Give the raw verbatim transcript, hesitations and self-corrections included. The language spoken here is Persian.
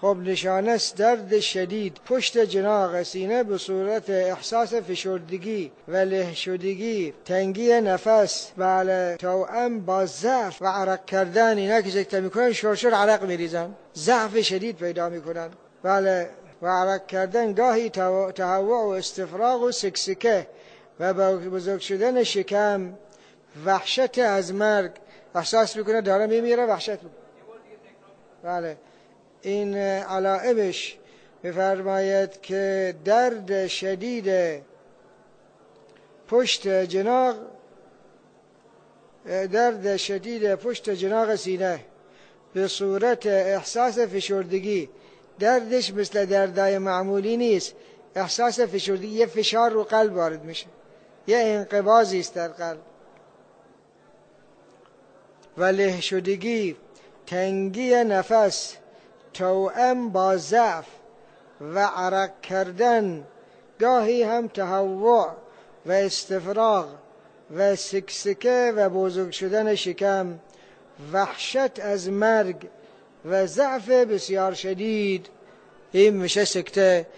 خب نشانه است درد شدید پشت جناق سینه به صورت احساس فشردگی و له شدگی، تنگی نفس، بله، توأم با ضعف و عرق کردن. اینا که سکته میکنن شرشر عرق میریزن، ضعف شدید پیدا میکنن. بله، و عرق کردن، گاهی تهوع و استفراغ و سکسکه و بزرگ شدن شکم، وحشت از مرگ، احساس میکنه داره میمیره، وحشت میکنه. بله، این علائمش میفرماید که درد شدید پشت جناق، درد شدید پشت جناق سینه به صورت احساس فشردگی. دردش مثل دردای معمولی نیست، احساس فشردگی، یه فشار رو قلب وارد میشه، یه انقباضی است در قلب. و له شدگی، تنگی نفس، توأم با ضعف و عرق کردن، گاهی هم تهوع و استفراغ و سکسکه و بزرگ شدن شکم، وحشت از مرگ و ضعف بسیار شدید. این میشه سکته.